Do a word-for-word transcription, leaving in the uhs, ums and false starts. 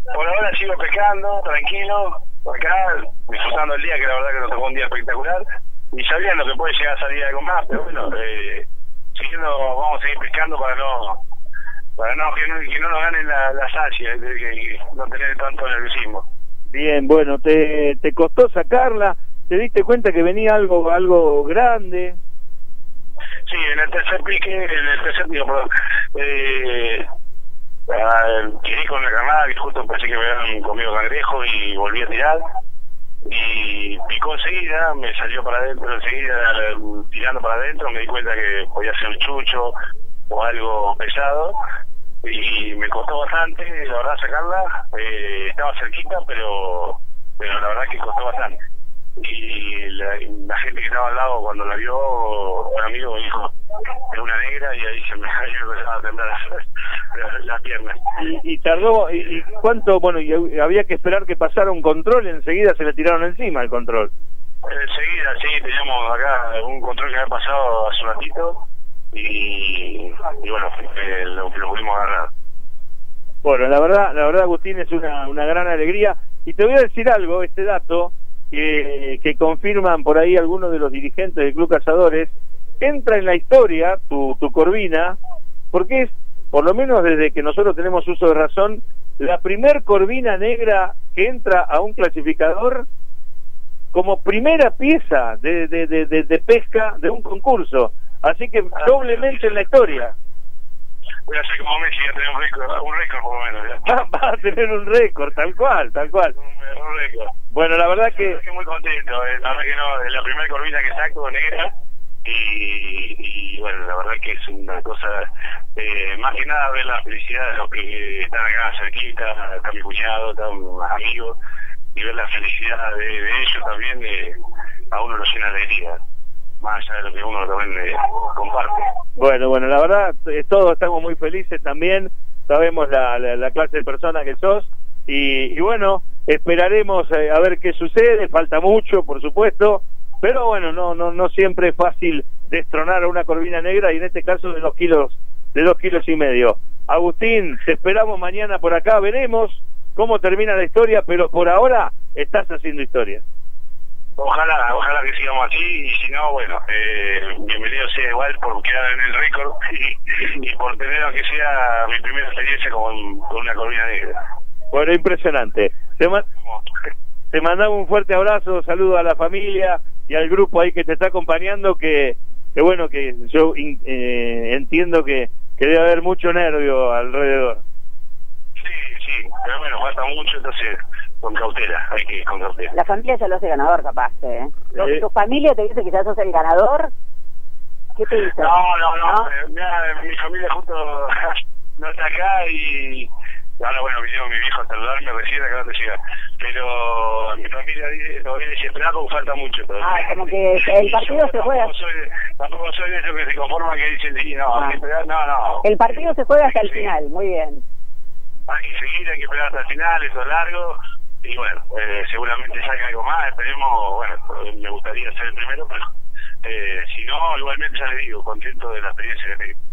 Por ahora sigo pescando, tranquilo, acá, disfrutando el día, que la verdad que nos tocó un día espectacular, y sabiendo que puede llegar a salir algo más, pero bueno, eh, siguiendo, vamos a seguir pescando para no, para no, que no, que no nos ganen la, las ansias, que, que no tener tanto nerviosismo. Bien, bueno, ¿te, te costó sacarla? ¿Te diste cuenta que venía algo, algo grande? Sí, en el tercer pique, en el tercer pique, perdón, eh, tiré con la carnada, que justo pensé que me habían comido cangrejo y volví a tirar, y picó enseguida, me salió para adentro enseguida, tirando para adentro, me di cuenta que podía ser un chucho o algo pesado, y me costó bastante, la verdad, sacarla, eh, estaba cerquita, pero, pero la verdad que costó bastante. Y la, la gente que estaba al lado cuando la vio, un amigo me dijo, es una negra, y ahí se me, ahí me empezaron a temblar las, las piernas. Y, y tardó, y, y cuánto, bueno, y había que esperar que pasara un control, enseguida se le tiraron encima el control. Enseguida, sí, teníamos acá un control que había pasado hace un ratito, y, y bueno, eh, lo, lo pudimos agarrar. Bueno, la verdad, la verdad, Agustín, es una, una gran alegría, y te voy a decir algo, este dato, que, que confirman por ahí algunos de los dirigentes del Club Cazadores, entra en la historia tu, tu corvina, porque es, por lo menos desde que nosotros tenemos uso de razón, la primer corvina negra que entra a un clasificador como primera pieza de, de, de, de, de pesca de un concurso, así que doblemente en la historia. Voy a hacer como Messi, ya tener un récord, un récord por lo menos. Va, va a tener un récord, tal cual, tal cual. Un, un récord. Bueno, la verdad que... Estoy muy contento, eh, la verdad que no, es la primera corvina que saco negra, y, y bueno, la verdad que es una cosa, eh, más que nada ver la felicidad de los que están acá cerquita, está mi cuñado, están amigos, y ver la felicidad de, de ellos también, eh, a uno lo llena de alegría, más allá de lo que uno también eh, comparte. Bueno, bueno, la verdad, eh, todos estamos muy felices también, sabemos la, la, la clase de persona que sos, y, y bueno, esperaremos eh, a ver qué sucede, falta mucho, por supuesto, pero bueno, no, no, no siempre es fácil destronar a una corvina negra, y en este caso de dos kilos, de dos kilos y medio. Agustín, te esperamos mañana por acá, veremos cómo termina la historia, pero por ahora estás haciendo historia. Ojalá, ojalá que sigamos así, y si no, bueno, eh, bienvenido sea igual por quedar en el récord y, y por tener, aunque sea mi primera experiencia con, con una corvina negra. Bueno, impresionante. Te, ma te mandamos un fuerte abrazo, saludo a la familia y al grupo ahí que te está acompañando, que, que bueno, que yo in, eh, entiendo que, que debe haber mucho nervio alrededor. Sí, sí, pero bueno, falta mucho, entonces con cautela, hay que ir con cautela. La familia ya lo hace ganador, capaz, ¿eh? Eh. ¿Tu familia te dice que ya sos el ganador? ¿Qué te dice? No, no, no, ¿no? Eh, mira, mi familia justo no está acá, y ahora bueno, vinieron mi viejo a saludarme recién, acá no te llega, pero mi familia dice, todavía dice, esperá porque falta mucho todavía. Ah, como que el partido se juega. Tampoco soy, tampoco soy de esos que se conforman, que dicen, sí, no, Ah. hay que esperar, no, no. El partido se juega hasta el final, muy bien. Hay que seguir, hay que esperar hasta el final, eso es largo, y bueno, eh, seguramente salga algo más, esperemos, bueno, me gustaría ser el primero, pero eh, si no, igualmente ya les digo, contento de la experiencia que tengo.